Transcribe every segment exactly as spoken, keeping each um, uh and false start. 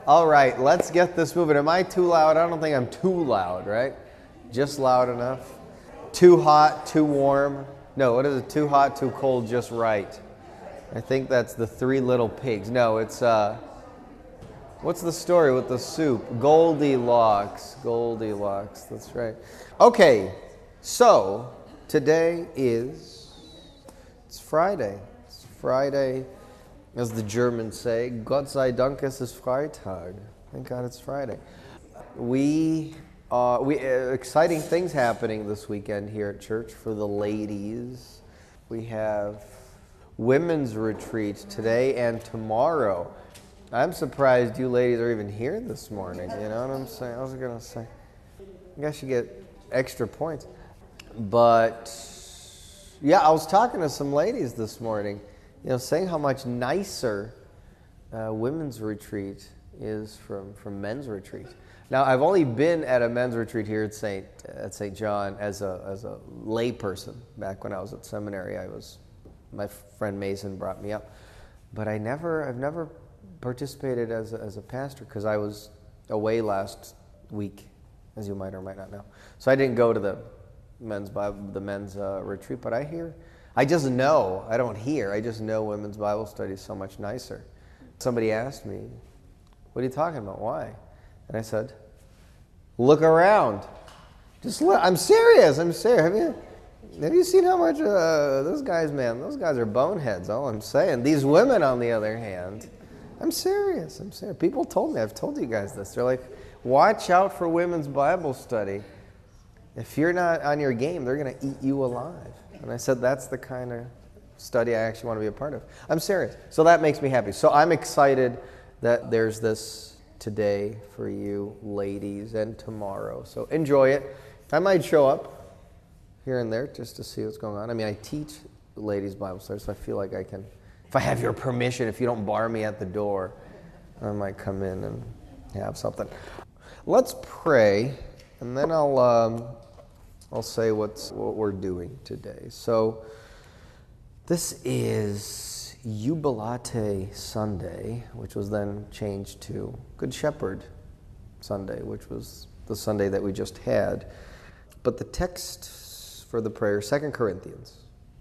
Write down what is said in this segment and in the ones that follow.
All right, let's get this moving. Am I too loud? I don't think I'm too loud, right? Just loud enough. Too hot, too warm. No, what is it? Too hot, too cold, just right. I think that's the Three Little Pigs. No, it's, uh, what's the story with the soup? Goldilocks. Goldilocks, that's right. Okay, so today is, it's Friday. It's Friday. As the Germans say, Gott sei Dank es ist Freitag. Thank God it's Friday. We, uh, we uh, exciting things happening this weekend here at church for the ladies. We have women's retreat today and tomorrow. I'm surprised you ladies are even here this morning. You know what I'm saying? I was gonna say, I guess you get extra points. But yeah, I was talking to some ladies this morning. You know, saying how much nicer uh, women's retreat is from, from men's retreat. Now, I've only been at a men's retreat here at Saint at Saint John as a as a lay person. Back when I was at seminary, I was my friend Mason brought me up, but I never I've never participated as a, as a pastor because I was away last week, as you might or might not know. So I didn't go to the men's Bible, the men's uh, retreat, but I hear. I just know, I don't hear, I just know women's Bible study is so much nicer. Somebody asked me, what are you talking about? Why? And I said, look around. Just look. I'm serious, I'm serious. Have you, have you seen how much, uh, those guys, man, those guys are boneheads, all I'm saying. These women, on the other hand, I'm serious, I'm serious. People told me, I've told you guys this. They're like, watch out for women's Bible study. If you're not on your game, they're going to eat you alive. And I said, that's the kind of study I actually want to be a part of. I'm serious. So that makes me happy. So I'm excited that there's this today for you ladies and tomorrow. So enjoy it. I might show up here and there just to see what's going on. I mean, I teach ladies' Bible study, so I feel like I can, if I have your permission, if you don't bar me at the door, I might come in and have something. Let's pray, and then I'll... Um, I'll say what's what we're doing today. So this is Jubilate Sunday, which was then changed to Good Shepherd Sunday, which was the Sunday that we just had. But the text for the prayer, Second Corinthians.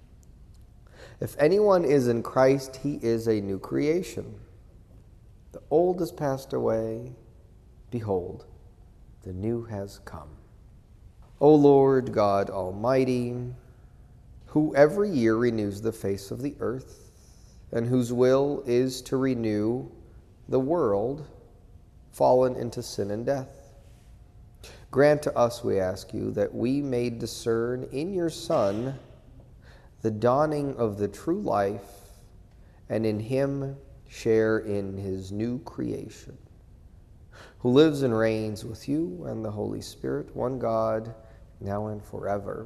If anyone is in Christ, he is a new creation. The old has passed away. Behold, the new has come. O Lord God Almighty, who every year renews the face of the earth, and whose will is to renew the world fallen into sin and death, grant to us, we ask you, that we may discern in your Son the dawning of the true life, and in him share in his new creation, who lives and reigns with you and the Holy Spirit, one God, now and forever.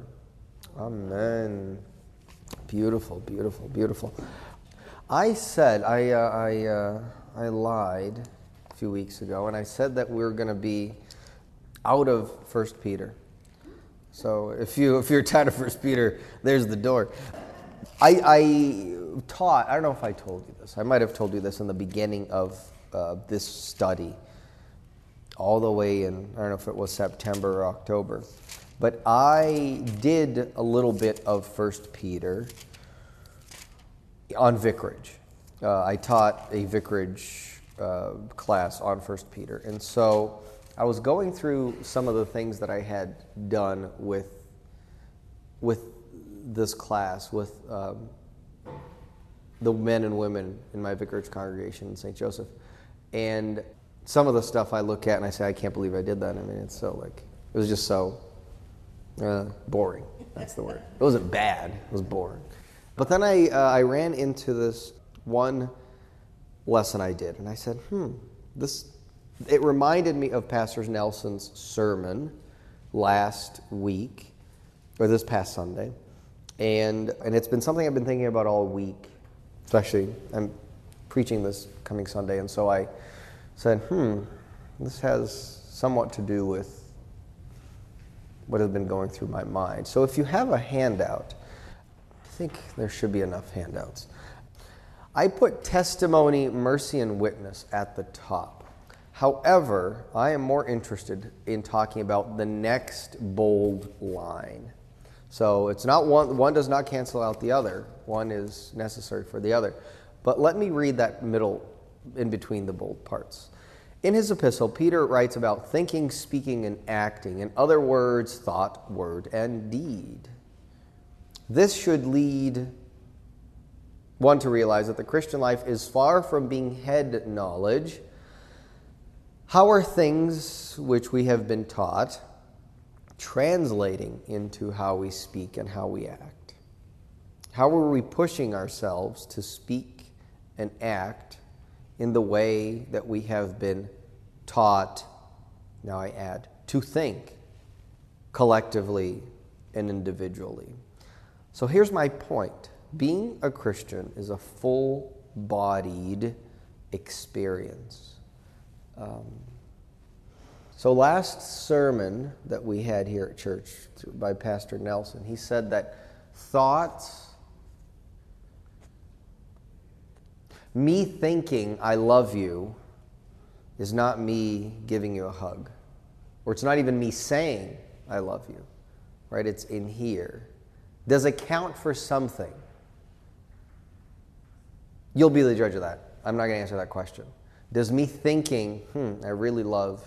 Amen. Beautiful, beautiful, beautiful. I said, I uh, I uh, I lied a few weeks ago, and I said that we were going to be out of First Peter. So if you if you're tired of First Peter, there's the door. I I taught. I don't know if I told you this. I might have told you this in the beginning of uh, this study, all the way in. I don't know if it was September or October. But I did a little bit of First Peter on vicarage. Uh, I taught a vicarage uh, class on First Peter. And so I was going through some of the things that I had done with, with this class, with um, the men and women in my vicarage congregation in Saint Joseph. And some of the stuff I look at and I say, I can't believe I did that. I mean, it's so like, it was just so... Uh, boring, that's the word. It wasn't bad, it was boring. But then I uh, I ran into this one lesson I did, and I said, hmm, this, it reminded me of Pastor Nelson's sermon last week, or this past Sunday, and and it's been something I've been thinking about all week, especially, I'm preaching this coming Sunday, and so I said, hmm, this has somewhat to do with what has been going through my mind. So if you have a handout, I think there should be enough handouts. I put testimony, mercy, and witness at the top. However, I am more interested in talking about the next bold line. So it's not one, one does not cancel out the other. One is necessary for the other. But let me read that middle, in between the bold parts. In his epistle, Peter writes about thinking, speaking, and acting. In other words, thought, word, and deed. This should lead one to realize that the Christian life is far from being head knowledge. How are things which we have been taught translating into how we speak and how we act? How are we pushing ourselves to speak and act in the way that we have been taught, now I add, to think collectively and individually? So here's my point. Being a Christian is a full-bodied experience. Um, so last sermon that we had here at church by Pastor Nelson, he said that thoughts, me thinking I love you is not me giving you a hug. Or it's not even me saying I love you, right? It's in here. Does it count for something? You'll be the judge of that. I'm not going to answer that question. Does me thinking, hmm, I really love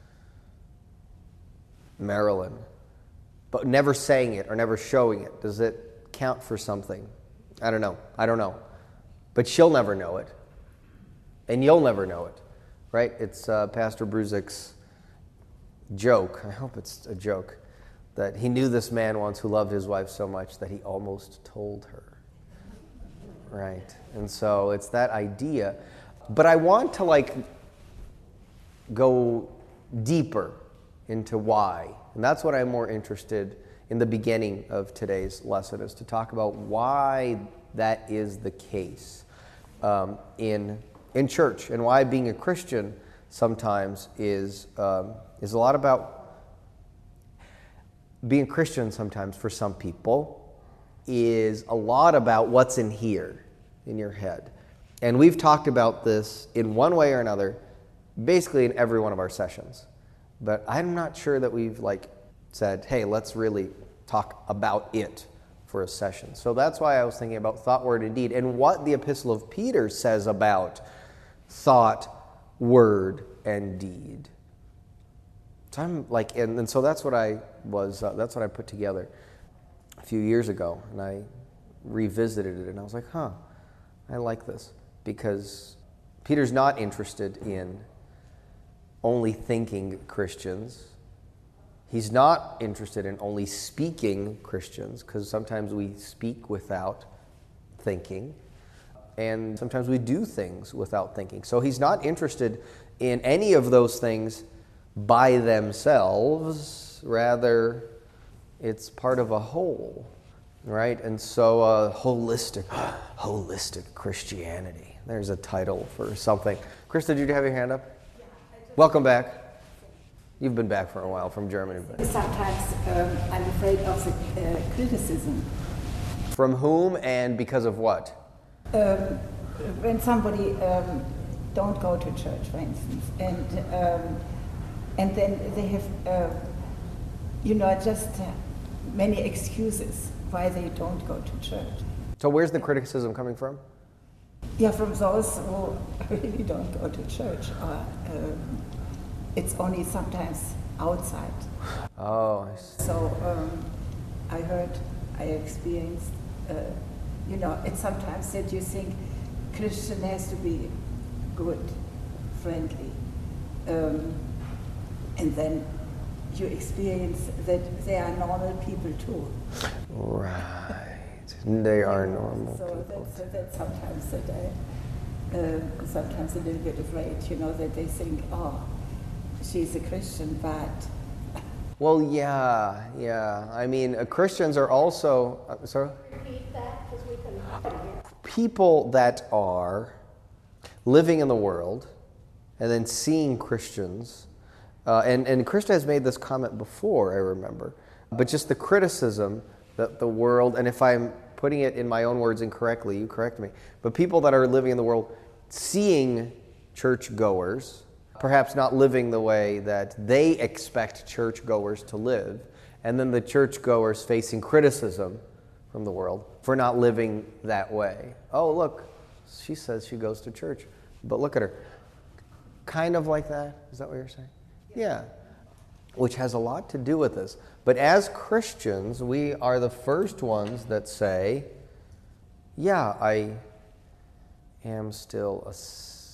Marilyn, but never saying it or never showing it, does it count for something? I don't know. I don't know. But she'll never know it. And you'll never know it, right? It's uh, Pastor Bruzik's joke. I hope it's a joke. That he knew this man once who loved his wife so much that he almost told her. Right? And so it's that idea. But I want to like go deeper into why. And that's what I'm more interested in the beginning of today's lesson, is to talk about why that is the case um, in in church, and why being a Christian sometimes is um, is a lot about being a Christian. Sometimes for some people is a lot about what's in here, in your head. And we've talked about this in one way or another, basically in every one of our sessions. But I'm not sure that we've like said, hey, let's really talk about it for a session. So that's why I was thinking about thought, word, and deed, and what the Epistle of Peter says about thought, word, and deed. So I'm like, and, and so that's what I was, uh, that's what I put together a few years ago, and I revisited it, and I was like, huh, I like this, because Peter's not interested in only thinking Christians. He's not interested in only speaking Christians, because sometimes we speak without thinking, and sometimes we do things without thinking. So he's not interested in any of those things by themselves. Rather, it's part of a whole, right? And so uh, holistic, holistic Christianity. There's a title for something. Krista, did you have your hand up? Yeah, Welcome back. You've been back for a while from Germany. But. Sometimes um, I'm afraid of the uh, criticism. From whom and because of what? Um, when somebody um, don't go to church, for instance, and um, and then they have, uh, you know, just uh, many excuses why they don't go to church. So where's the criticism coming from? Yeah, from those who really don't go to church. Or, um, it's only sometimes outside. Oh, I see. So um, I heard, I experienced, uh, you know, it's sometimes that you think Christian has to be good, friendly, um, and then you experience that they are normal people too. Right. They are normal so people. That's, so that's sometimes that I, uh, sometimes a little bit afraid, you know, that they think, oh, she's a Christian, but... Well, yeah, yeah. I mean, uh, Christians are also... Uh, sorry? Repeat that, because we can... People that are living in the world and then seeing Christians, uh, and, and Krista has made this comment before, I remember, but just the criticism that the world, and if I'm putting it in my own words incorrectly, you correct me, but people that are living in the world seeing churchgoers perhaps not living the way that they expect churchgoers to live, and then the churchgoers facing criticism from the world for not living that way. Oh, look, she says she goes to church, but look at her. Kind of like that? Is that what you're saying? Yeah. Which has a lot to do with this. But as Christians, we are the first ones that say, yeah, I am still a...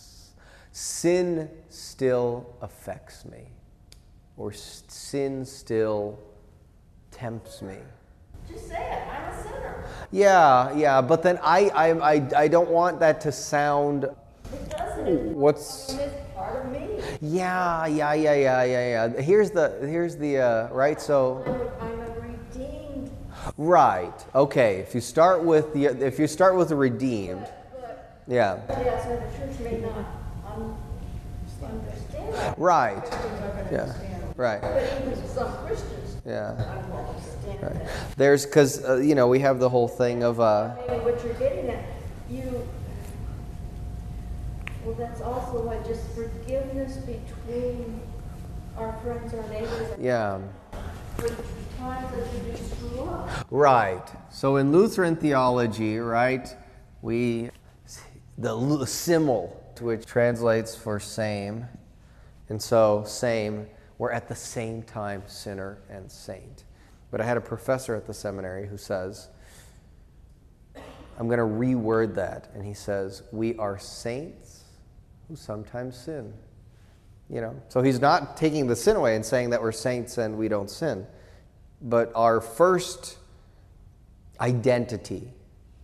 Sin still affects me. Or sin still tempts me. Just say it. I'm a sinner. Yeah, yeah, but then I, I, I, I don't want that to sound... It doesn't. What's... It's part of me. Yeah, yeah, yeah, yeah, yeah, yeah. Here's the, here's the, uh, right, so... I'm a, I'm a redeemed. Right, okay, if you start with the, if you start with the redeemed, But, yeah. somebody outside the church may not un- understand that. Right, yeah, right, But even some Christians yeah. don't understand Right. that. There's, because, uh, you know, we have the whole thing of, uh, Maybe what you're getting at, you, well, that's also why just forgiveness between our friends, our neighbors, yeah. for the times that you do screw up. Right. So in Lutheran theology, right, we, the lu- simul, which translates for same, and so same, we're at the same time sinner and saint. But I had a professor at the seminary who says, I'm going to reword that, and he says, we are saints who sometimes sin. You know, so he's not taking the sin away and saying that we're saints and we don't sin. But our first identity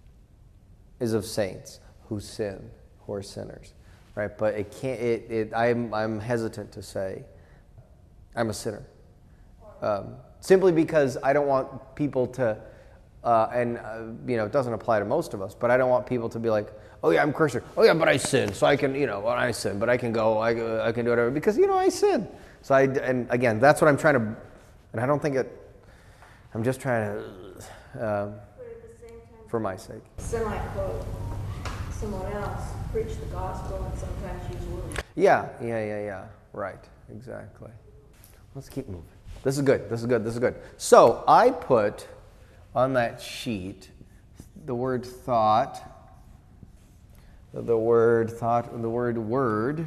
is of saints who sin, who are sinners, right? But it can't. It. it I'm. I'm hesitant to say I'm a sinner, um, simply because I don't want people to. Uh, and uh, you know, it doesn't apply to most of us. But I don't want people to be like, "Oh yeah, I'm Christian. Oh yeah, but I sin, so I can. You know, well, I sin, but I can go. I. I can do whatever because you know I sin. So I. And again, that's what I'm trying to. And I don't think it. I'm just trying to, uh, But at the same time, for my sake. semi-quote, someone else preach the gospel and sometimes use words. Yeah, yeah, yeah, yeah. Right, exactly. Let's keep moving. This is good, this is good, this is good. So I put on that sheet the word thought, the word thought, the word word,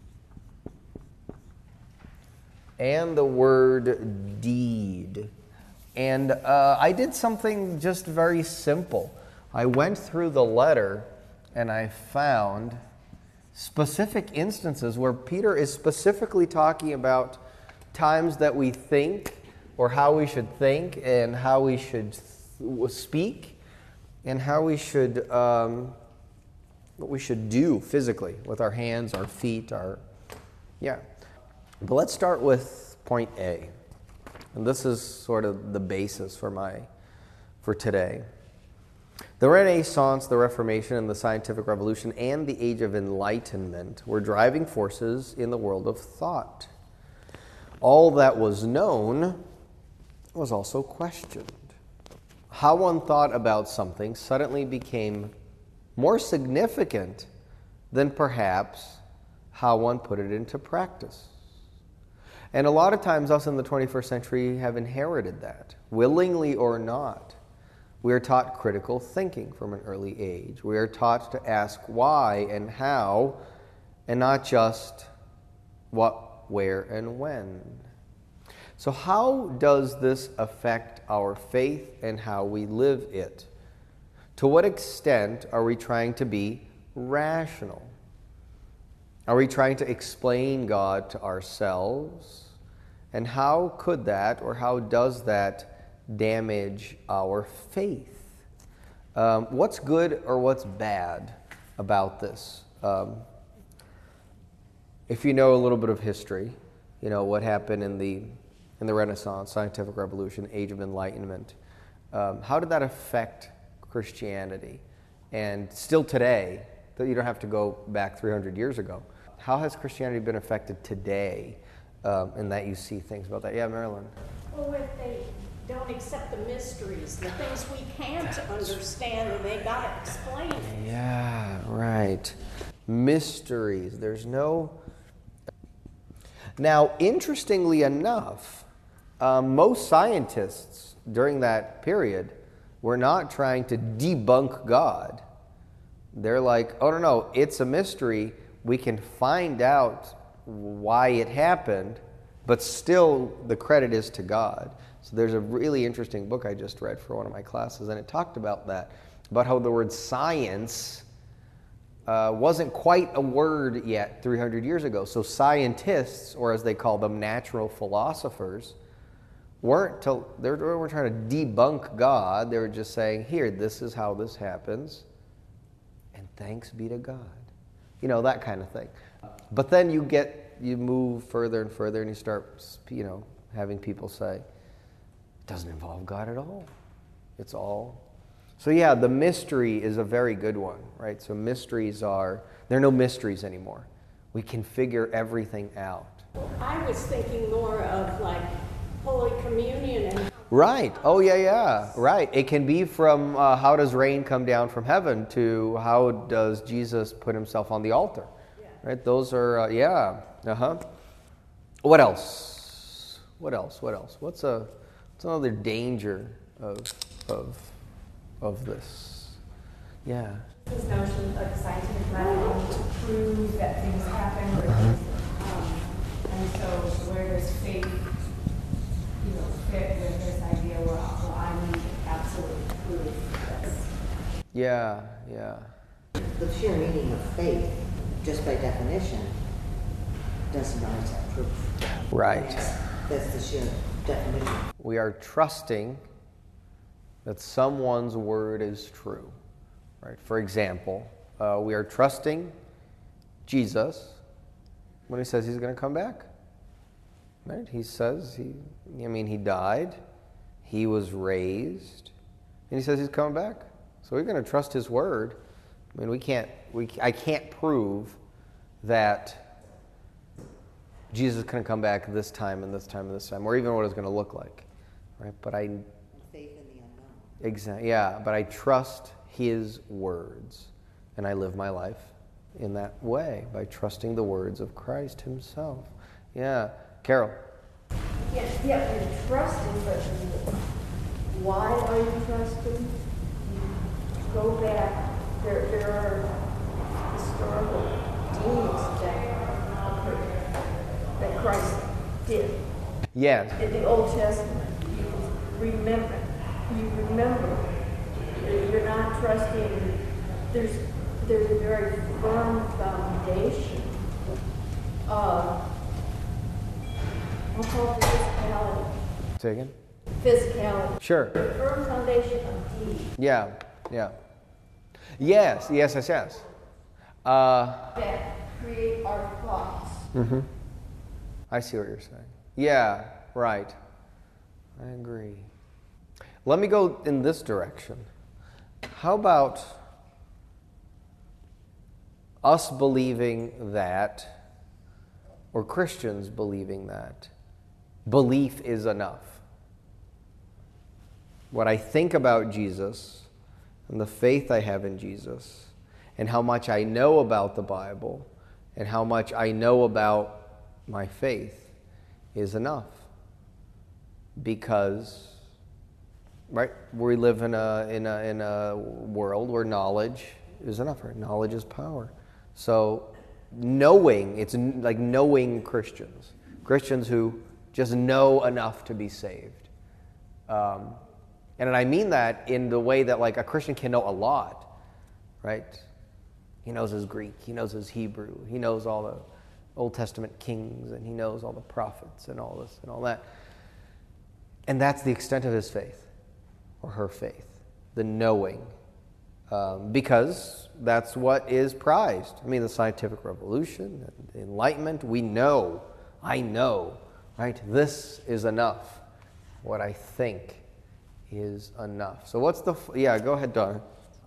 and the word deed. And uh, I did something just very simple. I went through the letter and I found specific instances where Peter is specifically talking about times that we think or how we should think and how we should th- speak and how we should, um, what we should do physically with our hands, our feet, our, yeah. But let's start with point A. And this is sort of the basis for my, for today. The Renaissance, the Reformation, and the Scientific Revolution, and the Age of Enlightenment were driving forces in the world of thought. All that was known was also questioned. How one thought about something suddenly became more significant than perhaps how one put it into practice. And a lot of times us in the twenty-first century have inherited that, willingly or not. We are taught critical thinking from an early age. We are taught to ask why and how, and not just what, where, and when. So how does this affect our faith and how we live it? To what extent are we trying to be rational? Are we trying to explain God to ourselves? And how could that, or how does that damage our faith? Um, what's good or what's bad about this? Um, if you know a little bit of history, you know what happened in the in the Renaissance, Scientific Revolution, Age of Enlightenment. Um, how did that affect Christianity? And still today, that you don't have to go back three hundred years ago. How has Christianity been affected today, um, in that you see things about that? Yeah, Marilyn. Well, if they don't accept the mysteries, the things we can't understand, and they got to explain it. Yeah, right. Mysteries. There's no Now, interestingly enough, um, most scientists during that period were not trying to debunk God. They're like, oh, no, no, it's a mystery. We can find out why it happened, but still the credit is to God. So there's a really interesting book I just read for one of my classes, and it talked about that, about how the word science uh, wasn't quite a word yet three hundred years ago. So scientists, or as they call them, natural philosophers, weren't to, they weren't trying to debunk God. They were just saying, here, this is how this happens, and thanks be to God. You know, that kind of thing. But then you get, you move further and further, and you start, you know, having people say, it doesn't involve God at all. It's all. So yeah, the mystery is a very good one, right? So mysteries are, there are no mysteries anymore. We can figure everything out. I was thinking more of like Holy Communion and Right. Oh, yeah, yeah. Right. It can be from uh, how does rain come down from heaven to how does Jesus put himself on the altar. Right. Those are, uh, yeah. Uh-huh. What else? What else? What else? What's a, what's another danger of, of, of this? Yeah. This notion of scientific method to prove that things happen, or things, um, and so where does faith, you know, fit with this idea where, well, I need absolute proof this? Yeah, yeah. The sheer meaning of faith, just by definition, doesn't always have proof. Right. That's, that's the sheer definition. We are trusting that someone's word is true. Right. For example, uh, we are trusting Jesus when he says he's going to come back. Right? He says he, I mean, he died, he was raised, and he says he's coming back. So we're going to trust his word. I mean, we can't, we, I can't prove that Jesus is going to come back this time and this time and this time, or even what it's going to look like. Right? But I, Faith in the unknown. exactly, yeah. But I trust his words, and I live my life in that way by trusting the words of Christ himself. Yeah. Carol. Yeah, yeah, you're trusting, but why are you trusting? You go back, there, there are historical deeds that occurred, that Christ did. Yes. In the Old Testament, you remember, you remember, you're not trusting, there's, there's a very firm foundation of, we'll call it physicality. Say again? Physicality. Sure. A firm foundation of deed Yeah, yeah. Yes, yes, yes, yes. Uh, that create our thoughts. mm-hmm. I see what you're saying. Yeah, right. I agree. Let me go in this direction. How about us believing that, or Christians believing that, belief is enough? What I think about Jesus and the faith I have in Jesus and how much I know about the Bible and how much I know about my faith is enough. Because, right, we live in a, in a, in a world where knowledge is enough, right? Knowledge is power. So knowing, it's like knowing Christians. Christians who just know enough to be saved. Um, and I mean that in the way that like a Christian can know a lot, right? He knows his Greek, he knows his Hebrew, he knows all the Old Testament kings, and he knows all the prophets and all this and all that. And that's the extent of his faith, or her faith, the knowing. Um, because that's what is prized. I mean, the scientific revolution, the Enlightenment, we know, I know, right? This is enough. What I think is enough. So what's the, yeah, go ahead, Donna.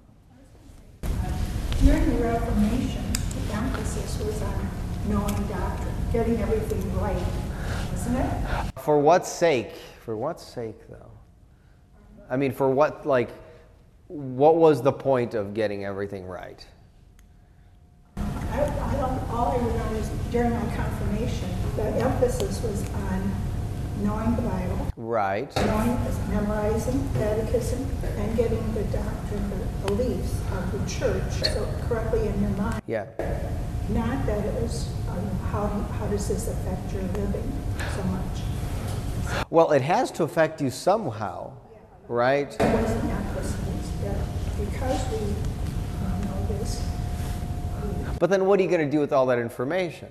During the Reformation, the emphasis was on knowing doctrine, getting everything right, isn't it? For what sake? For what sake, though? I mean, for what, like, what was the point of getting everything right? I, I don't, all I remember is during my confirmation, the emphasis was on knowing the Bible, Right. knowing, memorizing catechism, and getting the doctrine, the beliefs of the church so correctly in your mind. Yeah. Not that it was, um, how, how does this affect your living so much. Well, it has to affect you somehow, right? It wasn't emphasis that because we uh, know this. we- But then what are you going to do with all that information?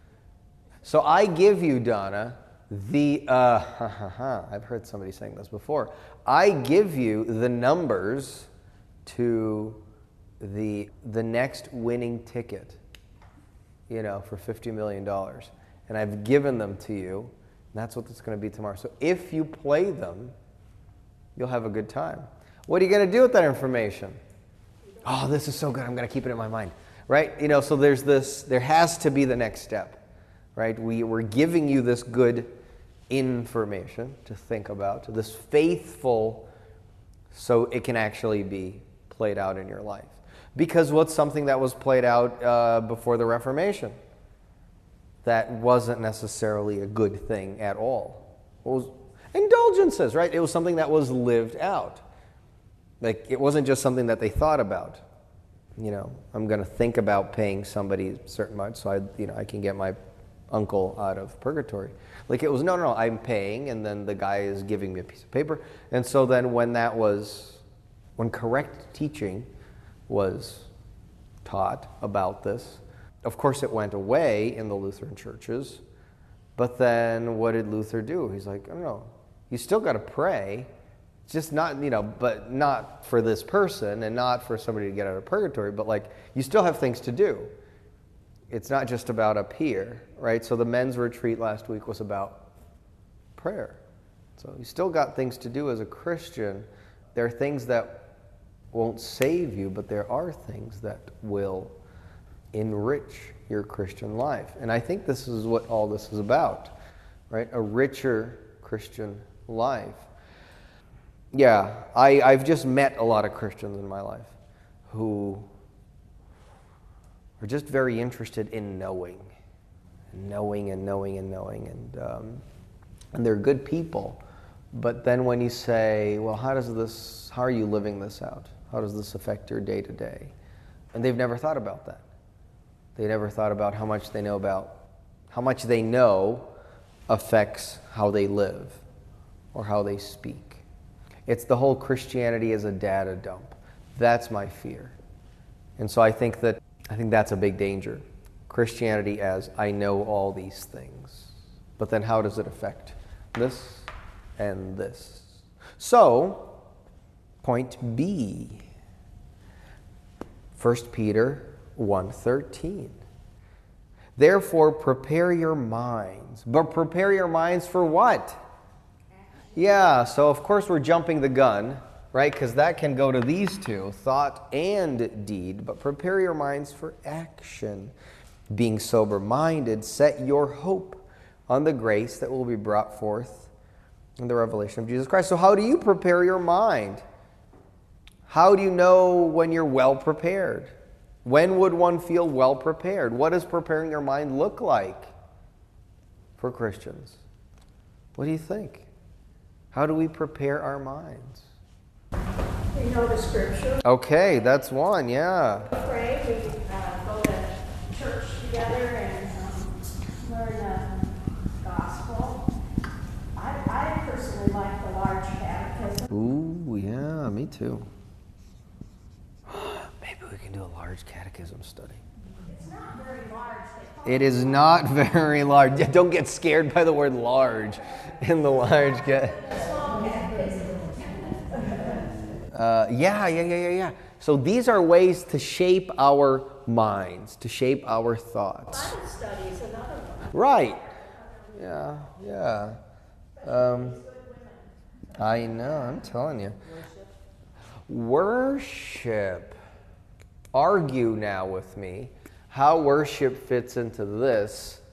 So I give you, Donna, the, uh, ha, ha, ha, I've heard somebody saying this before. I give you the numbers to the, the next winning ticket, you know, for fifty million dollars. And I've given them to you, and that's what it's going to be tomorrow. So if you play them, you'll have a good time. What are you going to do with that information? Oh, this is so good. I'm going to keep it in my mind. Right? You know, so there's this, there has to be the next step. Right? We, we're giving you this good information to think about, this faithful, so it can actually be played out in your life. Because what's something that was played out uh, before the Reformation that wasn't necessarily a good thing at all? What was indulgences, right? It was something that was lived out. Like, it wasn't just something that they thought about. You know, I'm going to think about paying somebody certain much so I, you know, I can get my uncle out of purgatory. Like, it was, no, no, no, I'm paying, and then the guy is giving me a piece of paper. And so then when that was, when correct teaching was taught about this, of course it went away in the Lutheran churches, but then what did Luther do? He's like, I don't know, you still got to pray, just not, you know, but not for this person and not for somebody to get out of purgatory, but like, you still have things to do. It's not just about up here, right? So the men's retreat last week was about prayer. So you still got things to do as a Christian. There are things that won't save you, but there are things that will enrich your Christian life. And I think this is what all this is about, right? A richer Christian life. Yeah, I, I've just met a lot of Christians in my life who are just very interested in knowing, and knowing and knowing and knowing, and um, and they're good people. But then when you say, well, how does this, how are you living this out? How does this affect your day to day? And they've never thought about that. They never thought about how much they know about, how much they know affects how they live or how they speak. It's the whole Christianity as a data dump. That's my fear. And so I think that I think that's a big danger. Christianity as I know all these things. But then how does it affect this and this? So, point B. First Peter one thirteen. Therefore prepare your minds. But prepare your minds for what? Yeah, so of course we're jumping the gun, right? Because that can go to these two, thought and deed. But prepare your minds for action. Being sober-minded, set your hope on the grace that will be brought forth in the revelation of Jesus Christ. So how do you prepare your mind? How do you know when you're well prepared? When would one feel well prepared? What does preparing your mind look like for Christians? What do you think? How do we prepare our minds? We know the scripture. Okay, that's one, yeah. Pray, we uh, go to church together and um, learn the gospel. I, I personally like the large catechism. Ooh, yeah, me too. Maybe we can do a large catechism study. It's not very large. They call It is not very large. Yeah, don't get scared by the word large in the large cat. Uh, yeah, yeah, yeah, yeah, yeah. So these are ways to shape our minds, to shape our thoughts. Bible study is another one. Right. Yeah, yeah. Um, I know, I'm telling you. Worship. Argue now with me how worship fits into this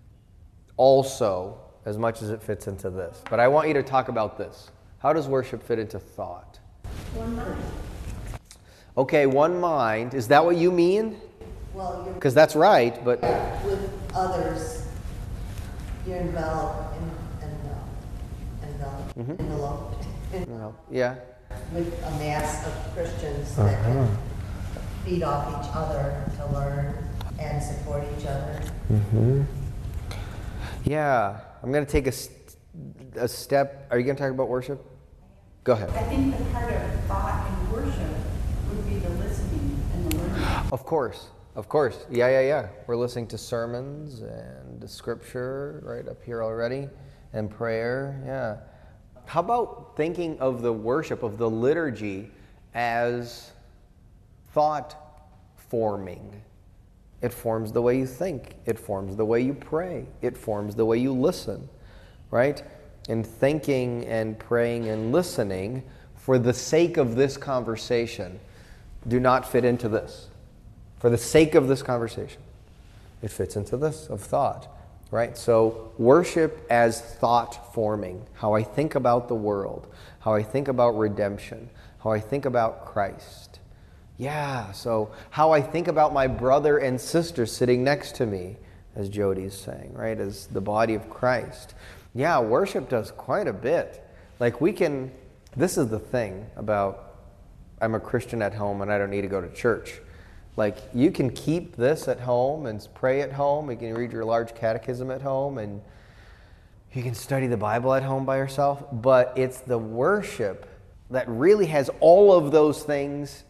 also as much as it fits into this. But I want you to talk about this. How does worship fit into thought? One mind. Okay, one mind. Is that what you mean? Well, you're Because that's right, but with others You're enveloped, en- enveloped, enveloped, Mhm. enveloped Well, yeah. with a mass of Christians that Uh-huh. can feed off each other to learn and support each other. Mm-hmm. Yeah, I'm going to take a, st- a step. Are you going to talk about worship? Go ahead. I think the part of thought and worship would be the listening and the learning. Of course, of course. Yeah, yeah, yeah. We're listening to sermons and to scripture right up here already, and prayer. Yeah. How about thinking of the worship, of the liturgy, as thought forming? It forms the way you think. It forms the way you pray. It forms the way you listen, right? And thinking and praying and listening for the sake of this conversation do not fit into this. For the sake of this conversation, it fits into this of thought, right? So worship as thought forming, how I think about the world, how I think about redemption, how I think about Christ. Yeah, so how I think about my brother and sister sitting next to me, as Jody's saying, right, as the body of Christ. Yeah, worship does quite a bit. Like we can, this is the thing about, I'm a Christian at home and I don't need to go to church. Like you can keep this at home and pray at home, you can read your large catechism at home, and you can study the Bible at home by yourself, but it's the worship that really has all of those things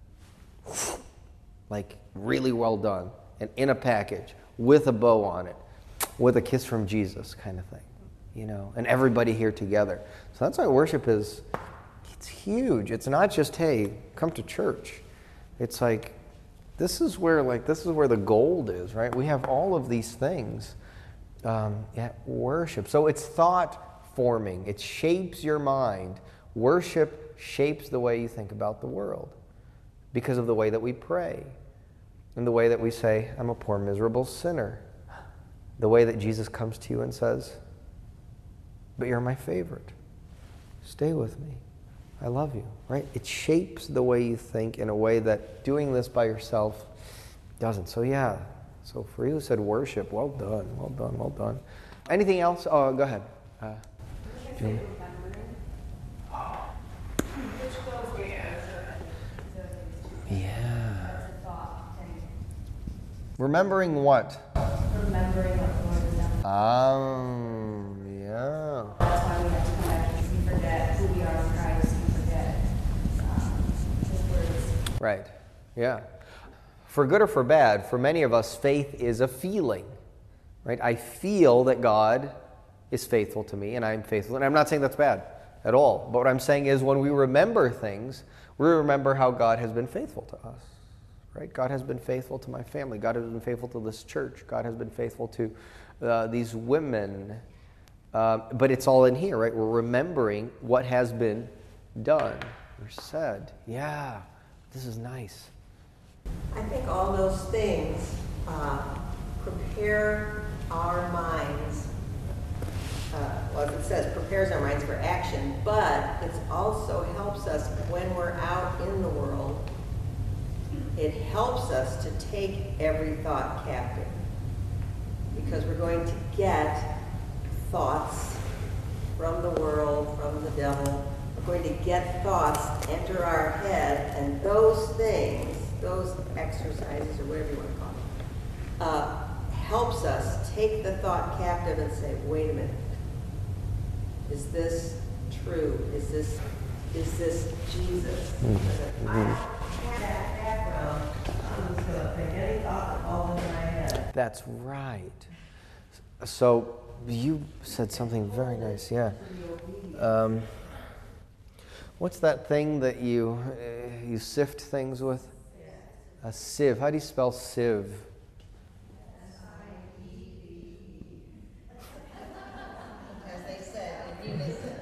like really well done and in a package with a bow on it, with a kiss from Jesus kind of thing, you know, and everybody here together. So that's why worship is, it's huge. It's not just, hey, come to church. It's like, this is where like this is where the gold is, right? We have all of these things um, at worship. So it's thought forming. It shapes your mind. Worship shapes the way you think about the world, because of the way that we pray and the way that we say, I'm a poor, miserable sinner. The way that Jesus comes to you and says, but you're my favorite. Stay with me. I love you, right? It shapes the way you think in a way that doing this by yourself doesn't. So yeah, so for you who said worship, well done, well done, well done. Anything else? Oh, go ahead. Uh, Julie. Yeah. Remembering what? Remembering what the Lord has done. Um, yeah. That's why we have to come back because we forget who we are in Christ. We forget um, His words. Right. Yeah. For good or for bad, for many of us, faith is a feeling. Right? I feel that God is faithful to me and I'm faithful. And I'm not saying that's bad at all. But what I'm saying is when we remember things, we remember how God has been faithful to us. Right? God has been faithful to my family. God has been faithful to this church. God has been faithful to uh, these women. Uh, but it's all in here, right? We're remembering what has been done or said. Yeah, this is nice. I think all those things uh, prepare our minds, uh, well, as it says, prepares our minds for action, but it also helps us when we're out in the world. It helps us to take every thought captive, because we're going to get thoughts from the world, from the devil. We're going to get thoughts enter our head, and those things, those exercises, or whatever you want to call them, uh, helps us take the thought captive and say, wait a minute, is this true? Is this, is this Jesus? Mm-hmm. I have that background, I'm so forgetting thought all in my head. That's right. So you said something very nice, yeah. Um, what's that thing that you uh, you sift things with? A sieve. How do you spell sieve? As they said, in unison.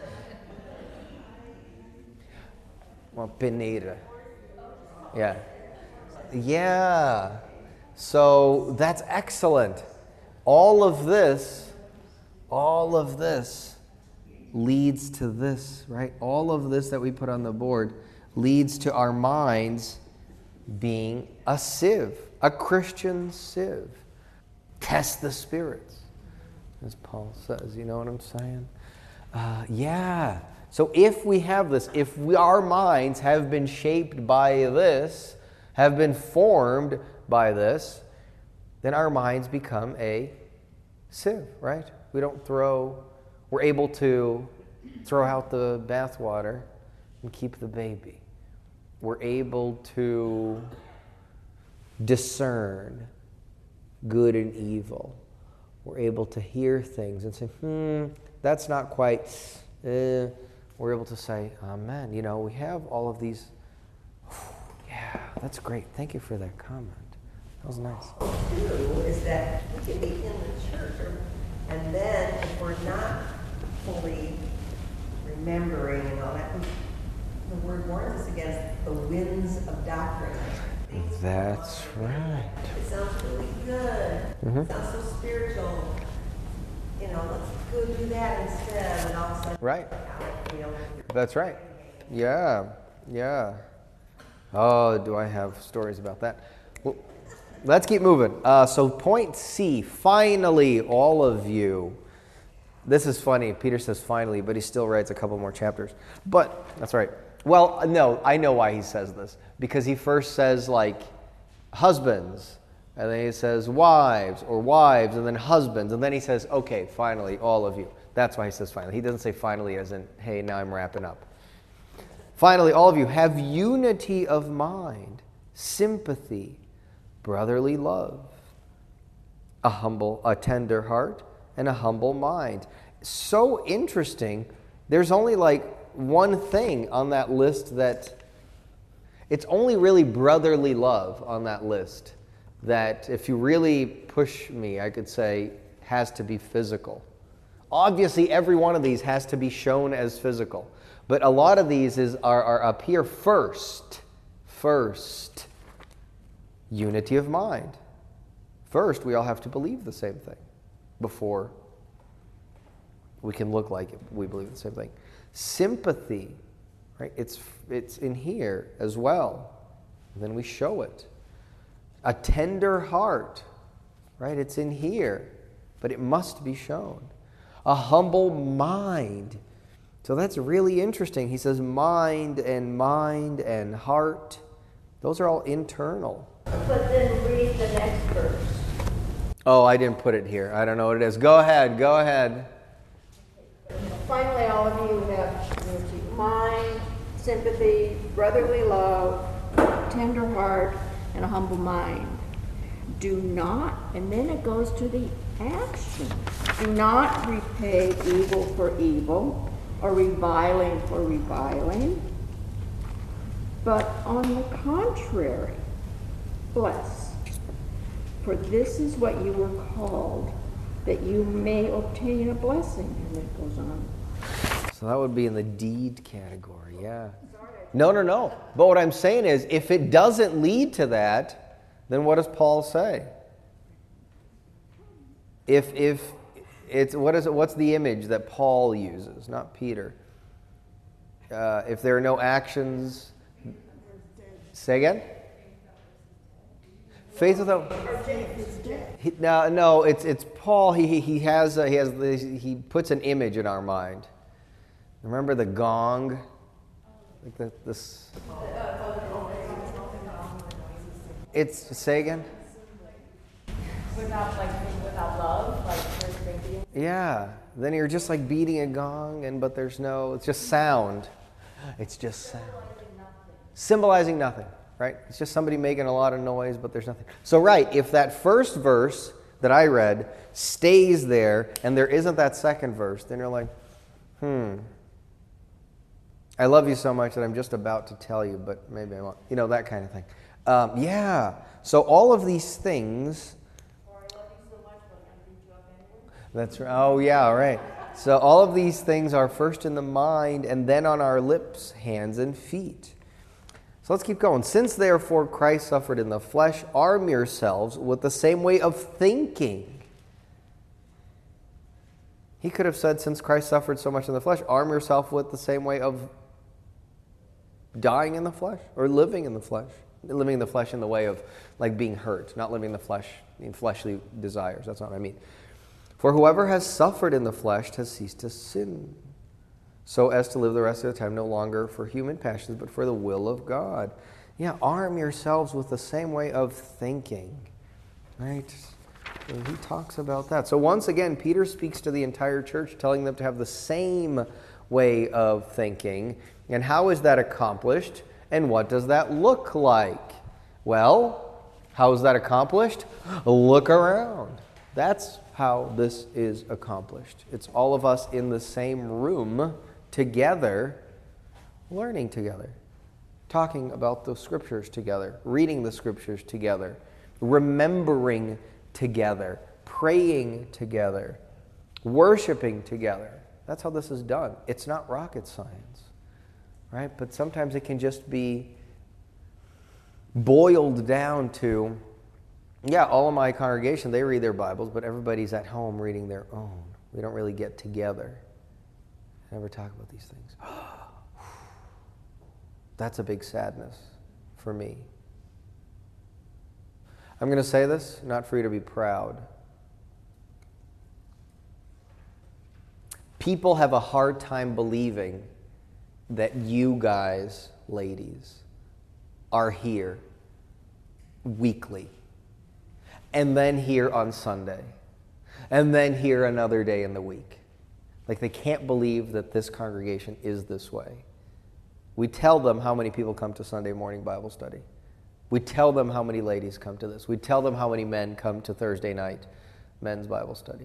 Well, peneira. Yeah. Yeah. So that's excellent. All of this, all of this leads to this, right? All of this that we put on the board leads to our minds being a sieve, a Christian sieve. Test the spirits. as Paul says. You know what I'm saying? Uh, yeah. So if we have this, if we, our minds have been shaped by this, have been formed by this, then our minds become a sieve, right? We don't throw, we're able to throw out the bathwater and keep the baby. We're able to discern good and evil. We're able to hear things and say, hmm, that's not quite, eh. We're able to say, amen. You know, we have all of these, yeah, that's great. Thank you for that comment. That was nice. Two is that we can be in the church, or, and then if we're not fully remembering and all that, the word warns us against the winds of doctrine. That's right. It sounds really good. Mm-hmm. It sounds so spiritual. You know, let's go do that instead, and all of a sudden, Right. you know, That's right. Yeah, yeah. Oh, do I have stories about that? Well, let's keep moving. Uh, so point C, finally, all of you. This is funny. Peter says finally, but he still writes a couple more chapters. But that's right. Well, no, I know why he says this. Because he first says, like, husbands, and then he says wives, or wives, and then husbands, and then he says, okay, finally, all of you. That's why he says finally. He doesn't say finally as in, hey, now I'm wrapping up. Finally, all of you, have unity of mind, sympathy, brotherly love, a humble, a tender heart, and a humble mind. So interesting. There's only like one thing on that list that, it's only really brotherly love on that list that if you really push me, I could say has to be physical. Obviously, every one of these has to be shown as physical. But a lot of these is, are, are up here first. First, unity of mind. First, we all have to believe the same thing before we can look like we believe the same thing. Sympathy, right? It's, it's in here as well. And then we show it. A tender heart, right? It's in here, but it must be shown. A humble mind. So that's really interesting. He says mind and mind and heart. Those are all internal. But then read the next verse. Oh, I didn't put it here. I don't know what it is. Go ahead. Go ahead. Finally, all of you have unity of mind, sympathy, brotherly love, tender heart, and a humble mind. Do not, and then it goes to the action. Do not repay evil for evil or reviling for reviling, but on the contrary, bless. For this is what you were called, that you may obtain a blessing. And it goes on. So that would be in the deed category, yeah. No, no, no. But what I'm saying is, if it doesn't lead to that, then what does Paul say? If if it's what is it? What's the image that Paul uses, not Peter? Uh, if there are no actions, say again. Faith without. He, no, no. It's it's Paul. He he, he has uh, he has this, he puts an image in our mind. Remember the gong, like the, this. It's say again. Without like without love, like there's thinking. Yeah. Then you're just like beating a gong, and but there's no. It's just sound. It's just sound. Symbolizing nothing, right? It's just somebody making a lot of noise, but there's nothing. So right, if that first verse that I read stays there, and there isn't that second verse, then you're like, hmm. I love you so much that I'm just about to tell you, but maybe I won't. You know, that kind of thing. Um, yeah. So all of these things. That's right. Oh, yeah, right. So all of these things are first in the mind and then on our lips, hands, and feet. So let's keep going. Since therefore Christ suffered in the flesh, arm yourselves with the same way of thinking. He could have said, since Christ suffered so much in the flesh, arm yourself with the same way of dying in the flesh or living in the flesh. Living in the flesh in the way of like being hurt, not living in the flesh in fleshly desires. That's not what I mean. For whoever has suffered in the flesh has ceased to sin, so as to live the rest of the time no longer for human passions, but for the will of God. Yeah, arm yourselves with the same way of thinking, right? And he talks about that. So once again, Peter speaks to the entire church, telling them to have the same way of thinking. And how is that accomplished? And what does that look like? Well, how is that accomplished? Look around. That's how this is accomplished. It's all of us in the same room together, learning together, talking about the scriptures together, reading the scriptures together, remembering together, praying together, worshiping together. That's how this is done. It's not rocket science, right? But sometimes it can just be boiled down to, yeah, all of my congregation, they read their Bibles, but everybody's at home reading their own. We don't really get together and ever talk about these things. That's a big sadness for me. I'm going to say this, not for you to be proud. People have a hard time believing that you guys, ladies, are here weekly, and then here on Sunday, and then here another day in the week. Like, they can't believe that this congregation is this way. We tell them how many people come to Sunday morning Bible study. We tell them how many ladies come to this. We tell them how many men come to Thursday night men's Bible study.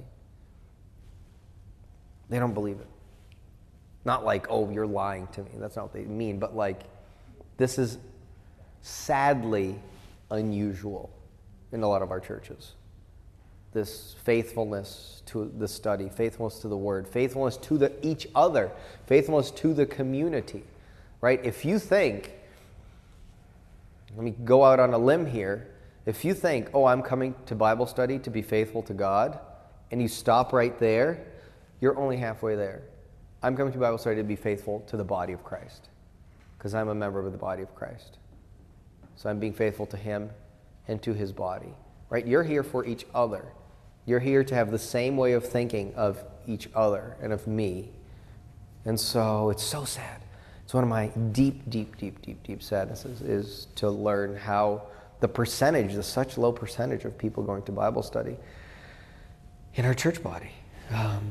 They don't believe it. Not like, oh, you're lying to me. That's not what they mean. But like, this is sadly unusual in a lot of our churches. This faithfulness to the study, faithfulness to the word, faithfulness to the each other, faithfulness to the community, right? If you think, let me go out on a limb here, if you think, oh, I'm coming to Bible study to be faithful to God, and you stop right there, you're only halfway there. I'm coming to Bible study to be faithful to the body of Christ, because I'm a member of the body of Christ. So I'm being faithful to Him and to His body, right? You're here for each other. You're here to have the same way of thinking of each other and of me. And so it's so sad. It's one of my deep, deep, deep, deep, deep sadnesses is to learn how the percentage, the such low percentage of people going to Bible study in our church body. Um,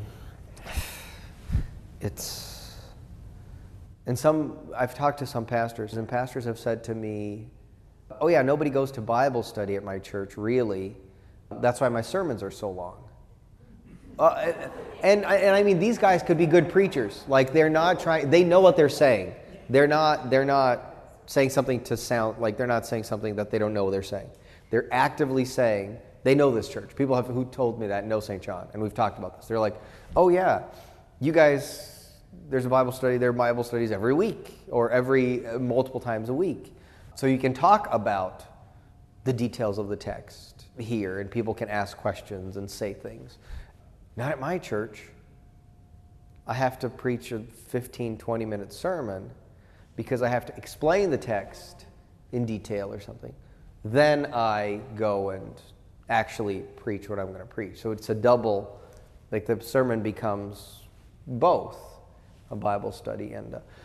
it's, and some, I've talked to some pastors, and pastors have said to me, oh yeah, nobody goes to Bible study at my church, really. That's why my sermons are so long. Uh, and, and I mean, these guys could be good preachers. Like, they're not trying, they know what they're saying. They're not, they're not saying something to sound, like they're not saying something that they don't know they're saying. They're actively saying, they know this church. People have, who told me that know Saint John, and we've talked about this. They're like, oh yeah, you guys, there's a Bible study, there are Bible studies every week, or every, uh, multiple times a week. So you can talk about the details of the text here, and people can ask questions and say things. Not at my church. I have to preach a fifteen, twenty minute sermon because I have to explain the text in detail or something. Then I go and actually preach what I'm going to preach. So it's a double, like the sermon becomes both a Bible study and a,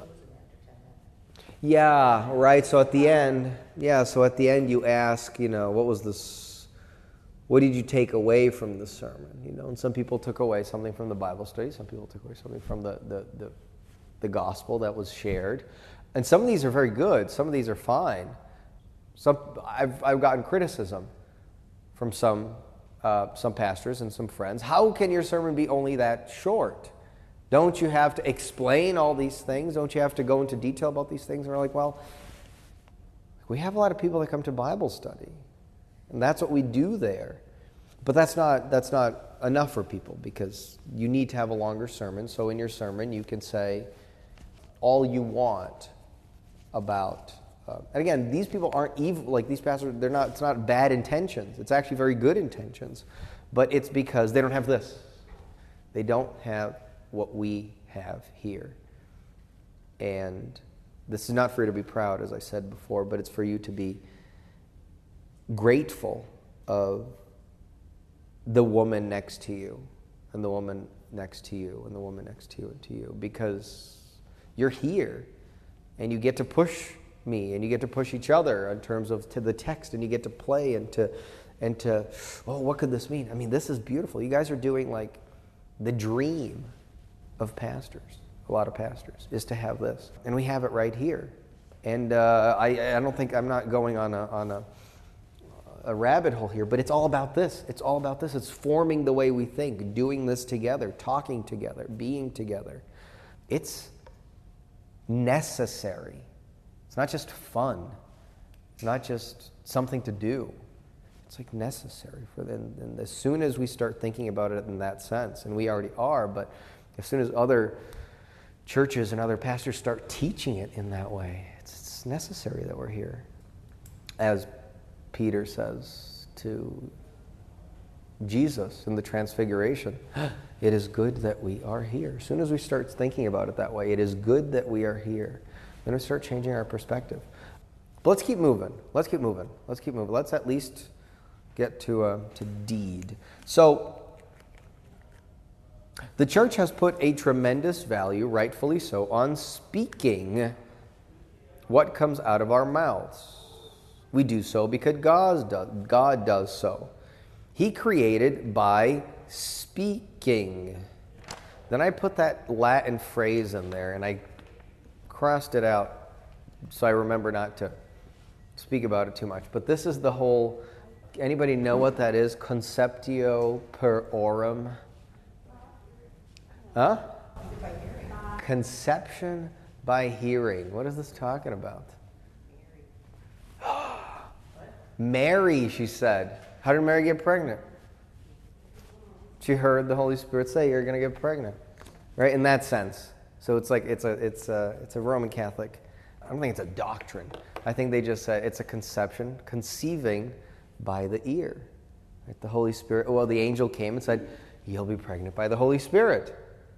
yeah, right. So at the end, yeah, so at the end you ask, you know, what was this? What did you take away from the sermon? You know, and some people took away something from the Bible study. Some people took away something from the, the, the, the gospel that was shared. And some of these are very good. Some of these are fine. Some I've I've gotten criticism from some uh, some pastors and some friends. How can your sermon be only that short? Don't you have to explain all these things? Don't you have to go into detail about these things? And we're like, well, we have a lot of people that come to Bible study. And that's what we do there. But that's not that's not enough for people, because you need to have a longer sermon. So in your sermon, you can say all you want about. Uh, and again, these people aren't evil. Like these pastors, they're not. It's not bad intentions. It's actually very good intentions. But it's because they don't have this. They don't have what we have here. And this is not for you to be proud, as I said before, but it's for you to be grateful of the woman next to you, and the woman next to you, and the woman next to you, and to you, because you're here, and you get to push me, and you get to push each other in terms of to the text, and you get to play and to, and to, oh, what could this mean? I mean, this is beautiful. You guys are doing like the dream of pastors, a lot of pastors, is to have this, and we have it right here. And uh, I, I don't think I'm not going on a on a. a rabbit hole here, but it's all about this. It's all about this. It's forming the way we think, doing this together, talking together, being together. It's necessary. It's not just fun. It's not just something to do. It's like necessary for them. And as soon as we start thinking about it in that sense, and we already are, but as soon as other churches and other pastors start teaching it in that way, it's, it's necessary that we're here. As Peter says to Jesus in the Transfiguration, it is good that we are here. As soon as we start thinking about it that way, it is good that we are here, then we start changing our perspective. But let's keep moving. Let's keep moving. Let's keep moving. Let's at least get to, uh, to deed. So, the church has put a tremendous value, rightfully so, on speaking what comes out of our mouths. We do so because God does, God does so. He created by speaking. Then I put that Latin phrase in there and I crossed it out so I remember not to speak about it too much. But this is the whole, anybody know what that is? Conceptio per orum. Huh? Conception by hearing. What is this talking about? Mary, she said. How did Mary get pregnant? She heard the Holy Spirit say, "You're going to get pregnant," right? In that sense. So it's like it's a it's a it's a Roman Catholic. I don't think it's a doctrine. I think they just said it's a conception, conceiving by the ear. Right? The Holy Spirit. Well, the angel came and said, "You'll be pregnant by the Holy Spirit,"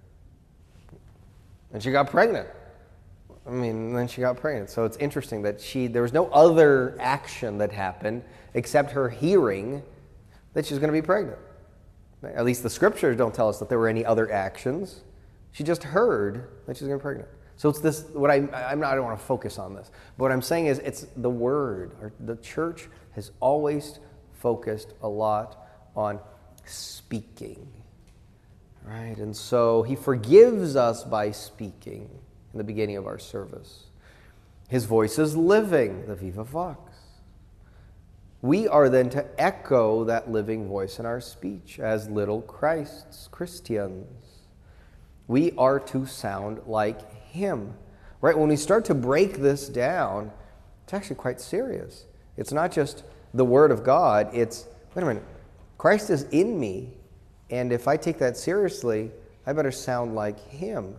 and she got pregnant. I mean, then she got pregnant. So it's interesting that she, there was no other action that happened except her hearing that she's going to be pregnant. At least the scriptures don't tell us that there were any other actions. She just heard that she's going to be pregnant. So it's this, what I, I'm not, I don't want to focus on this. But what I'm saying is it's the word. Or the church has always focused a lot on speaking. Right? And so he forgives us by speaking. In the beginning of our service. His voice is living, the Viva Vox. We are then to echo that living voice in our speech as little Christs, Christians. We are to sound like him. Right? When we start to break this down, it's actually quite serious. It's not just the Word of God, it's, wait a minute, Christ is in me, and if I take that seriously, I better sound like him.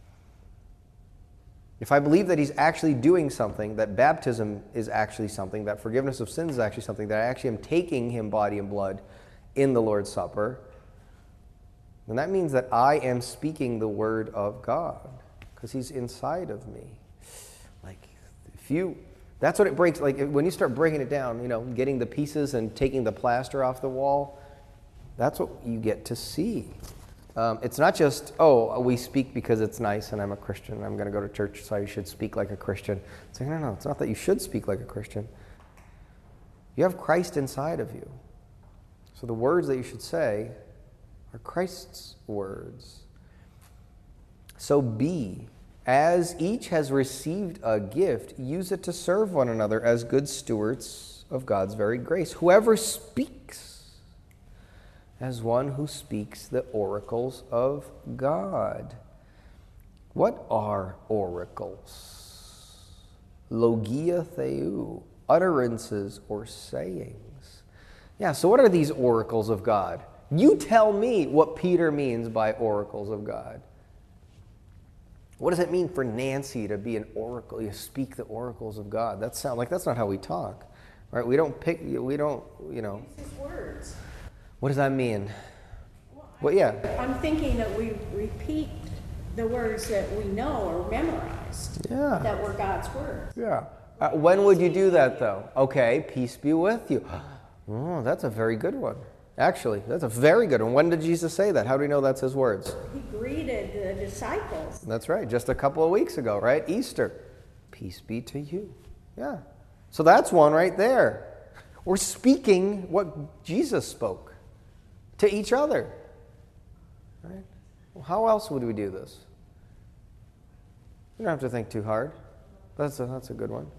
If I believe that he's actually doing something, that baptism is actually something, that forgiveness of sins is actually something, that I actually am taking him body and blood in the Lord's Supper, then that means that I am speaking the word of God because he's inside of me. Like, if you, that's what it breaks, like when you start breaking it down, you know, getting the pieces and taking the plaster off the wall, that's what you get to see. Um, it's not just, oh, we speak because it's nice and I'm a Christian and I'm going to go to church, so I should speak like a Christian. It's like, no, no, it's not that you should speak like a Christian. You have Christ inside of you. So the words that you should say are Christ's words. So be, as each has received a gift, use it to serve one another as good stewards of God's very grace. Whoever speaks, as one who speaks the oracles of God. What are oracles? Logia theou, utterances or sayings. Yeah, so what are these oracles of God? You tell me what Peter means by oracles of God. What does it mean for Nancy to be an oracle? You speak the oracles of God. That sounds like that's not how we talk, right? We don't pick. We don't. You know. It's his words. What does that mean? Well, Well, yeah. I'm thinking that we repeat the words that we know or memorized. Yeah. That were God's words. Yeah. Uh, when would you do that, though? Okay, peace be with you. Oh, that's a very good one. Actually, that's a very good one. When did Jesus say that? How do we know that's his words? He greeted the disciples. That's right, just a couple of weeks ago, right? Easter. Peace be to you. Yeah. So that's one right there. We're speaking what Jesus spoke to each other. Right? Well, how else would we do this? You don't have to think too hard. That's a, that's a good one.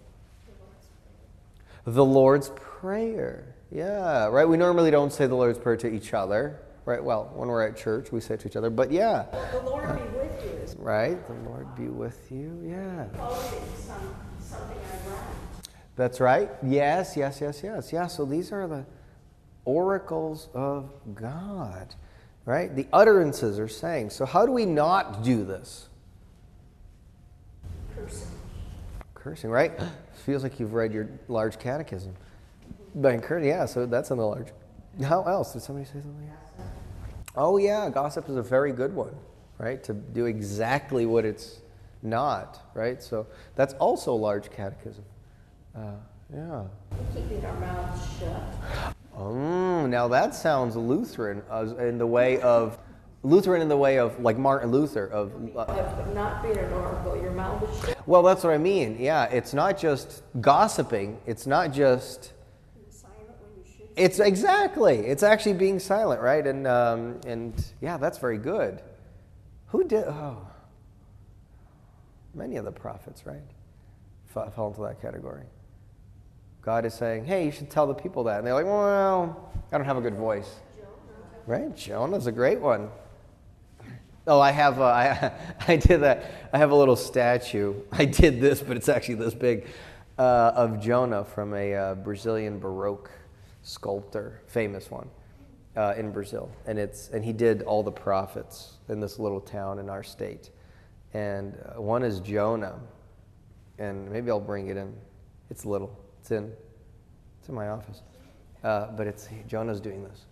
The Lord's Prayer. Yeah, right? We normally don't say the Lord's Prayer to each other. Right? Well, when we're at church, we say it to each other. But yeah. The Lord be with you is Right? The Lord be with you. Yeah. quoted some, something I read. That's right. Yes, yes, yes, yes. Yeah, so these are the oracles of God. Right? The utterances are saying. So how do we not do this? Cursing. Cursing, right? Feels like you've read your large catechism. By cursing, yeah, so that's in the large. How else? Did somebody say something? Oh, yeah, gossip is a very good one, right? To do exactly what it's not, right? So that's also large catechism. Uh, yeah. Keeping our mouths shut. Um, now that sounds Lutheran uh, in the way of, Lutheran in the way of, like Martin Luther, of... Uh, Of not being an oracle, your mouth is shut. well, that's what I mean. Yeah, it's not just gossiping. It's not just... Silent when you should. It's exactly. It's actually being silent, right? And um, and yeah, that's very good. Who did? Oh, many of the prophets, right, fall, fall into that category. God is saying, "Hey, you should tell the people that," and they're like, "Well, I don't have a good voice." Right? Jonah's a great one. Oh, I have. Uh, I I did that. I have a little statue. I did this, but it's actually this big, uh, of Jonah from a uh, Brazilian Baroque sculptor, famous one, uh, in Brazil, and it's and he did all the prophets in this little town in our state, and uh, one is Jonah, and maybe I'll bring it in. It's little. It's in. It's in my office, uh, but it's Jonah's doing this.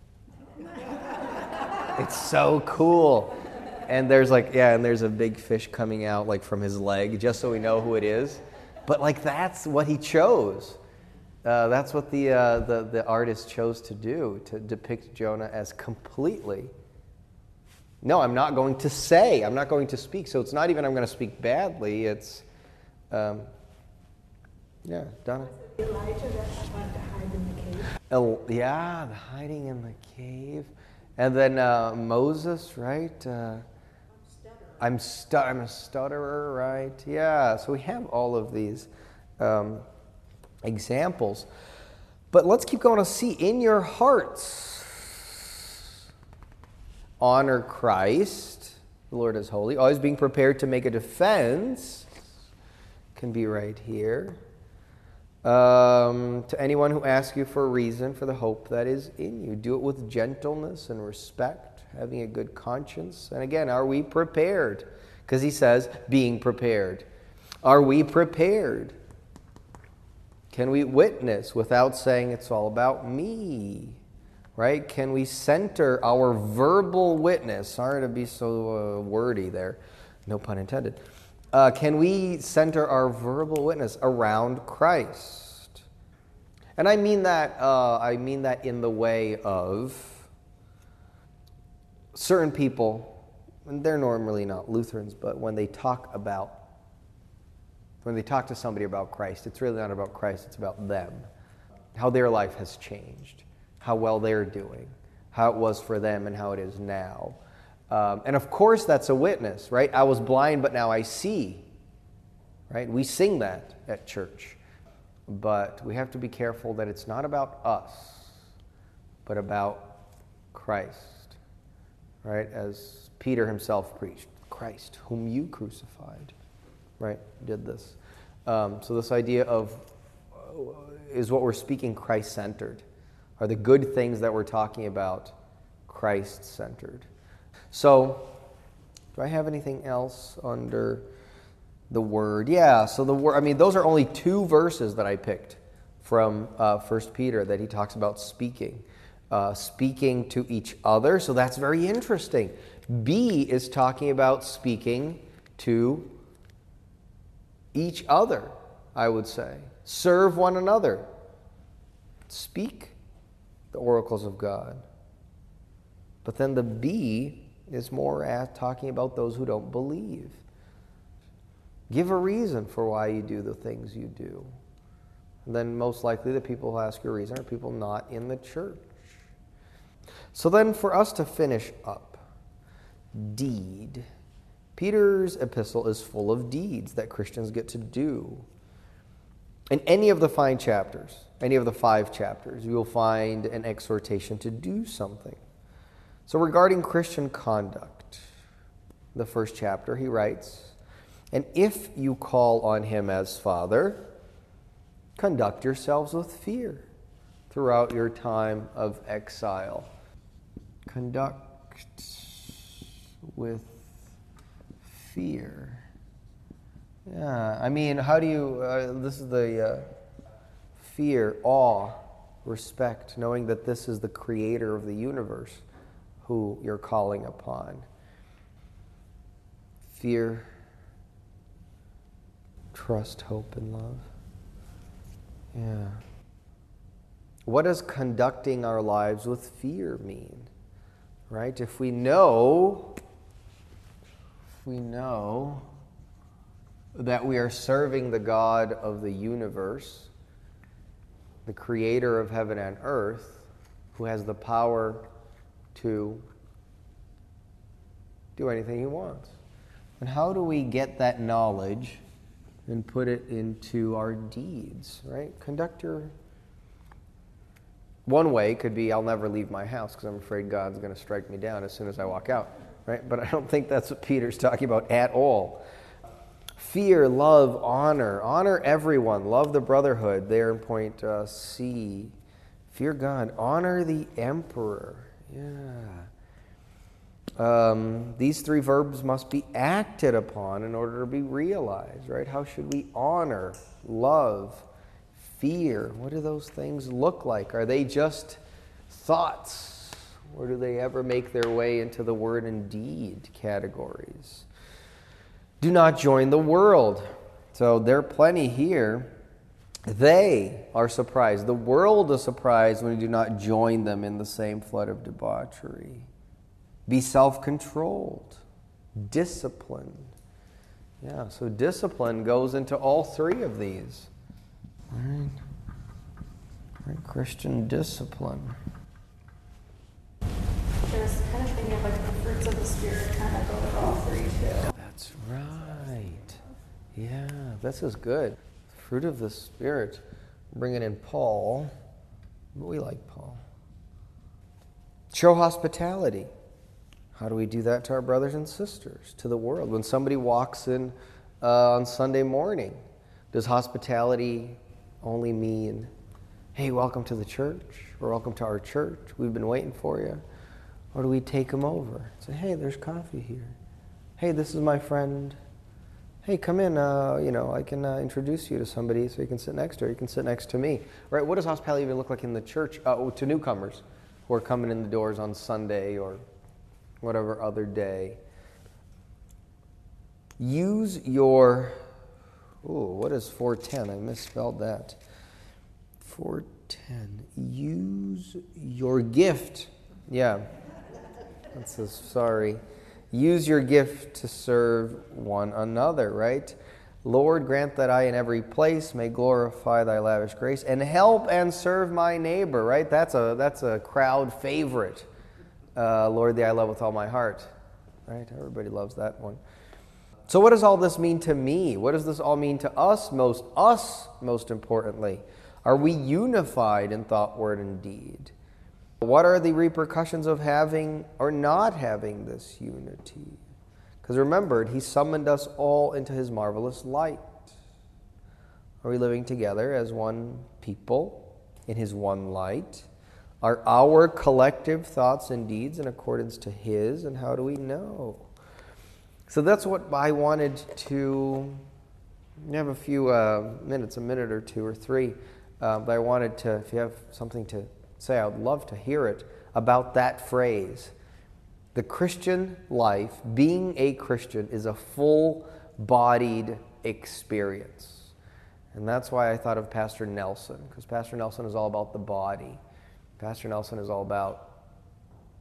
It's so cool. And there's like, yeah, and there's a big fish coming out like from his leg, just so we know who it is. But like that's what he chose. Uh, that's what the, uh, the the artist chose to do, to depict Jonah as completely. No, I'm not going to say, I'm not going to speak. So it's not even I'm going to speak badly. It's, um, yeah, Donna. Elijah that wanted to hide in the cave. El, yeah, the hiding in the cave. And then uh, Moses, right? Uh, I'm stu- I'm a stutterer, right? Yeah, so we have all of these um, examples. But let's keep going to see in your hearts. Honor Christ. The Lord is holy. Always being prepared to make a defense. Can be right here. Um, to anyone who asks you for a reason for the hope that is in you. Do it with gentleness and respect, having a good conscience. And again, are we prepared? Because he says, being prepared. Are we prepared? Can we witness without saying it's all about me? Right? Can we center our verbal witness? Sorry to be so uh, wordy there. No pun intended. Uh, can we center our verbal witness around Christ? And I mean that. Uh, I mean that in the way of certain people, and they're normally not Lutherans, but when they talk about, when they talk to somebody about Christ, it's really not about Christ. It's about them, how their life has changed, how well they're doing, how it was for them, and how it is now. Um, and of course, that's a witness, right? I was blind, but now I see, right? We sing that at church. But we have to be careful that it's not about us, but about Christ, right? As Peter himself preached, Christ, whom you crucified, right? Did this. Um, so this idea of, uh, is what we're speaking Christ-centered? Are the good things that we're talking about Christ-centered? So, do I have anything else under the word? Yeah, so the word, I mean, those are only two verses that I picked from uh, First Peter that he talks about speaking. Uh, speaking to each other, so that's very interesting. B is talking about speaking to each other, I would say. Serve one another. Speak the oracles of God. But then the B is more at talking about those who don't believe. Give a reason for why you do the things you do. And then most likely the people who ask you a reason are people not in the church. So then for us to finish up, deed. Peter's epistle is full of deeds that Christians get to do. In any of the five chapters, any of the five chapters, you will find an exhortation to do something. So regarding Christian conduct, the first chapter, he writes, "And if you call on him as Father, conduct yourselves with fear throughout your time of exile." Conduct with fear. Yeah, I mean, how do you, uh, this is the uh, fear, awe, respect, knowing that this is the creator of the universe who you're calling upon. Fear, trust, hope, and love. Yeah. What does conducting our lives with fear mean? Right? If we know, if we know that we are serving the God of the universe, the creator of heaven and earth, who has the power to do anything he wants. And how do we get that knowledge and put it into our deeds, right? Conduct your... One way could be, I'll never leave my house because I'm afraid God's going to strike me down as soon as I walk out, right? But I don't think that's what Peter's talking about at all. Fear, love, honor. Honor everyone. Love the brotherhood. There in point uh, C. Fear God. Honor the emperor. Yeah. Um, these three verbs must be acted upon in order to be realized, right? How should we honor, love, fear? What do those things look like? Are they just thoughts? Or do they ever make their way into the word and deed categories? Do not join the world. So there are plenty here. They are surprised. The world is surprised when you do not join them in the same flood of debauchery. Be self-controlled. Disciplined. Yeah, so discipline goes into all three of these. All right. All right, Christian discipline. There's kind of thinking of like the fruits of the Spirit kind of go with all three too. That's right. Yeah, this is good. Fruit of the Spirit. Bringing in Paul. But we like Paul. Show hospitality. How do we do that to our brothers and sisters, to the world? When somebody walks in uh, on Sunday morning, does hospitality only mean, hey, welcome to the church, or welcome to our church, we've been waiting for you? Or do we take them over? Say, hey, there's coffee here. Hey, this is my friend. Hey, come in, uh, you know, I can uh, introduce you to somebody so you can sit next to her. You can sit next to me. Right? What does hospitality even look like in the church uh, to newcomers who are coming in the doors on Sunday or whatever other day? Use your, ooh, what is four ten? I misspelled that. four ten. Use your gift. Yeah. That's a, sorry. Use your gift to serve one another, right? Lord, grant that I in every place may glorify thy lavish grace and help and serve my neighbor, right? That's a that's a crowd favorite. Uh, Lord, thee I love with all my heart, right? Everybody loves that one. So what does all this mean to me? What does this all mean to us most, us most importantly? Are we unified in thought, word, and deed? What are the repercussions of having or not having this unity? Because remember, he summoned us all into his marvelous light. Are we living together as one people in his one light? Are our collective thoughts and deeds in accordance to his? And how do we know? So that's what I wanted to... We have a few uh, minutes, a minute or two or three, uh, but I wanted to, if you have something to say, I would love to hear it about that phrase. The Christian life, being a Christian, is a full-bodied experience. And that's why I thought of Pastor Nelson, because Pastor Nelson is all about the body. Pastor Nelson is all about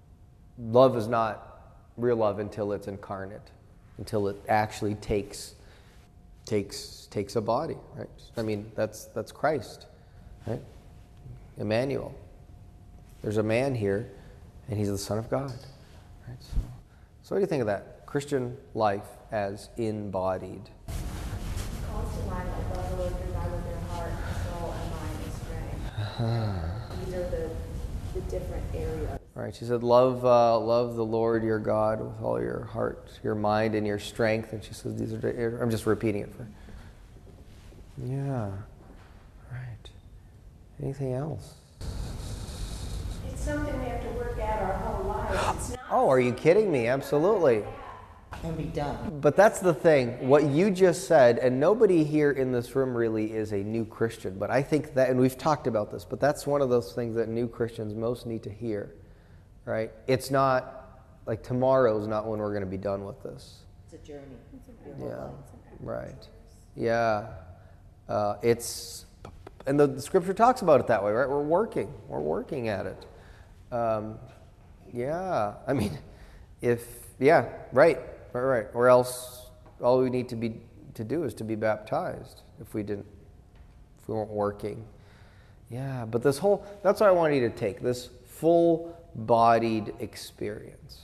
love is not real love until it's incarnate, until it actually takes takes takes a body, right? I mean, that's that's Christ, right? Emmanuel. There's a man here, and he's the Son of God, right? So, so what do you think of that? Christian life as embodied. Calls to mind, I love the Lord your God with your heart, soul, and mind and strength. These are the, the different areas. Right, she said, love uh, love the Lord your God with all your heart, your mind, and your strength. And she says, these are, the, I'm just repeating it for, yeah, right. Anything else? It's something we have to work out our whole lives. It's not Oh, are you kidding me? Absolutely. And be done. But that's the thing, what you just said, and nobody here in this room really is a new Christian, but I think that, and we've talked about this, but that's one of those things that new Christians most need to hear, right? It's not, like tomorrow's not when we're going to be done with this. It's a journey. Yeah, right. Yeah. Uh, it's, and the, the scripture talks about it that way, right? We're working. We're working at it. Um, yeah. I mean, if, yeah, right, right, right. Or else all we need to be to do is to be baptized if we didn't, if we weren't working. Yeah, but this whole, that's what I want you to take, this full-bodied experience.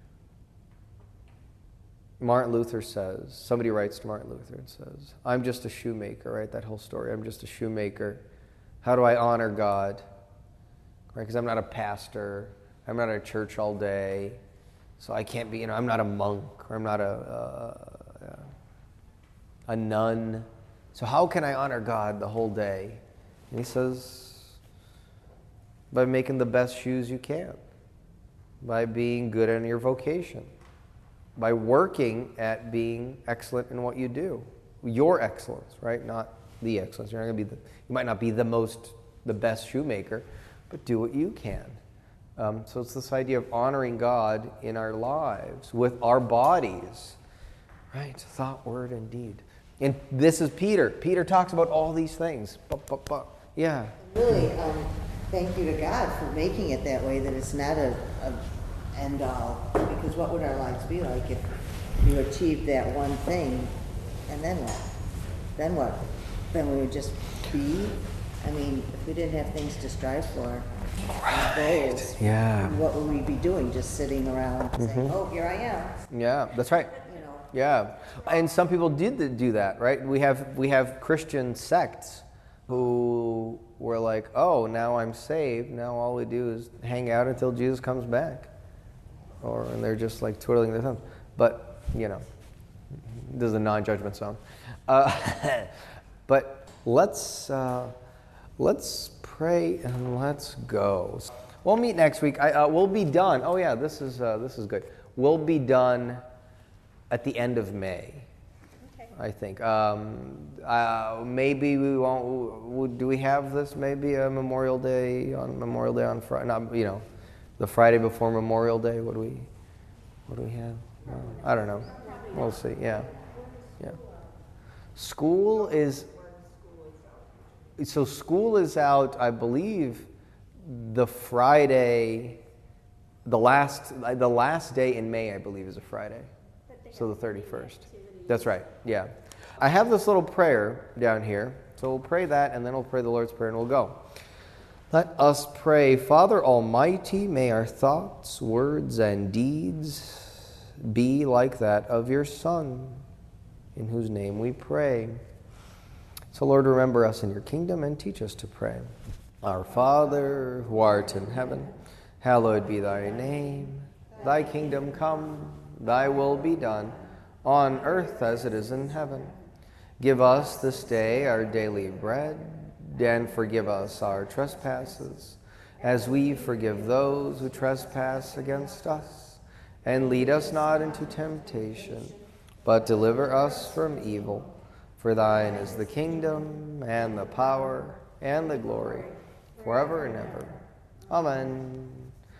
Martin Luther says, somebody writes to Martin Luther and says, I'm just a shoemaker, right? That whole story, I'm just a shoemaker. How do I honor God? Right? Because I'm not a pastor. I'm not at a church all day. So I can't be, you know, I'm not a monk or I'm not a, a, a nun. So how can I honor God the whole day? And he says, by making the best shoes you can, by being good in your vocation, by working at being excellent in what you do. Your excellence, right? Not the excellence. You're not going to be the, you might not be the most, the best shoemaker, but do what you can. Um, so it's this idea of honoring God in our lives with our bodies, right? Thought, word, and deed. And this is Peter. Peter talks about all these things. Bah, bah, bah. Yeah. Really, um, thank you to God for making it that way, that it's not a, a end all. Because what would our lives be like if you achieved that one thing, and then what? Then what? Then we would just be. I mean, if we didn't have things to strive for, Right. goals, Yeah. what would we be doing? Just sitting around saying, Mhm. "Oh, here I am." Yeah, that's right. You know. Yeah, and some people did do that, right? We have we have Christian sects who were like, "Oh, now I'm saved. Now all we do is hang out until Jesus comes back," or and they're just like twiddling their thumbs. But you know, this is a non-judgment zone. Uh, but let's uh, let's pray and let's go. We'll meet next week. I, uh, we'll be done. Oh yeah, this is uh, this is good. We'll be done at the end of May, Okay. I think. Um, uh, maybe we won't. Do we have this? Maybe a Memorial Day on Memorial Day on Friday. Not you know, the Friday before Memorial Day. What do we? What do we have? Uh, I don't know. We'll see. Yeah, yeah. School is. So school is out, I believe, the Friday, the last the last day in May, I believe, is a Friday. So the thirty-first. That's right, yeah. I have this little prayer down here, so we'll pray that, and then we'll pray the Lord's Prayer, and we'll go. Let us pray. Father Almighty, may our thoughts, words, and deeds be like that of your Son, in whose name we pray. So, Lord, remember us in your kingdom and teach us to pray. Our Father, who art in heaven, hallowed be thy name. Thy kingdom come, thy will be done, on earth as it is in heaven. Give us this day our daily bread, and forgive us our trespasses, as we forgive those who trespass against us. And lead us not into temptation, but deliver us from evil. For thine is the kingdom, and the power, and the glory, forever and ever. Amen.